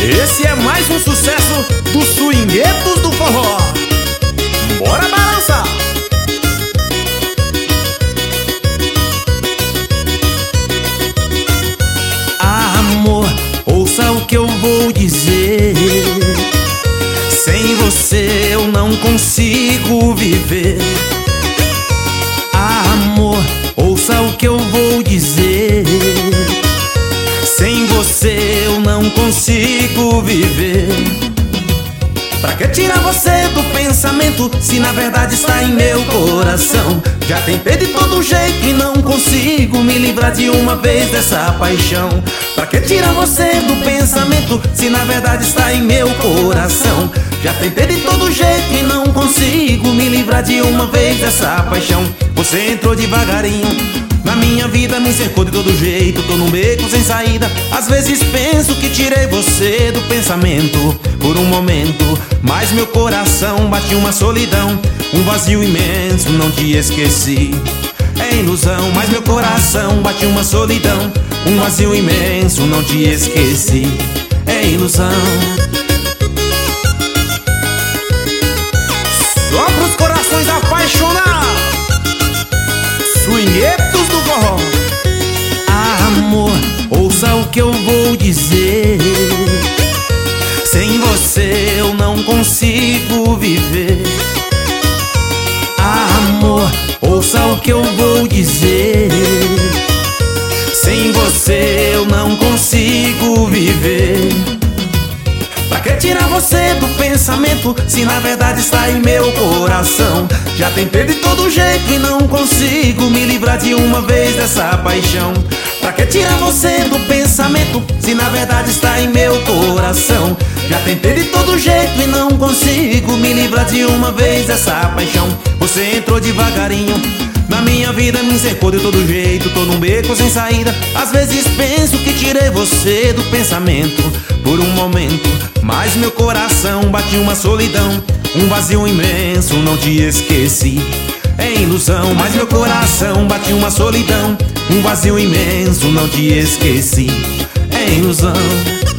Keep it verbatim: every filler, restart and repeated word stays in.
Esse é mais um sucesso dos swinguetos do forró. Bora balançar! Ah, amor, ouça o que eu vou dizer. Sem você eu não consigo viver. Ah, amor, ouça o que eu vou dizer. Sem você eu não consigo viver. Pra que tirar você do pensamento, se na verdade está em meu coração? Já tentei de todo jeito e não consigo me livrar de uma vez dessa paixão. Pra que tirar você do pensamento, se na verdade está em meu coração? Já tentei de todo jeito e não consigo me livrar de uma vez dessa paixão. Você entrou devagarinho na minha vida, me cercou de todo jeito, tô num beco sem saída. Às vezes penso que tirei você do pensamento por um momento, mas meu coração bate uma solidão, um vazio imenso, não te esqueci. É ilusão, mas meu coração bate uma solidão, um vazio imenso, não te esqueci. É ilusão. Só pros corações apaixonados, swinguetos do forró. Ah, amor, ouça o que eu vou dizer. Sem você eu não consigo viver. Ah, amor, ouça o que eu vou dizer. Sem você eu não consigo viver. Pra que tirar você do pensamento, se na verdade está em meu coração? Já tentei de todo jeito e não consigo me livrar de uma vez dessa paixão. Pra que tirar você do pensamento, se na verdade está em meu coração? Já tentei de todo jeito e não consigo me livrar de uma vez dessa paixão. Você entrou devagarinho na minha vida, me cercou de todo jeito, tô num beco sem saída. Às vezes penso que tirei você do pensamento por um momento, mas meu coração bate uma solidão, um vazio imenso, não te esqueci. É ilusão, mas meu coração bate uma solidão, um vazio imenso, não te esqueci. É ilusão.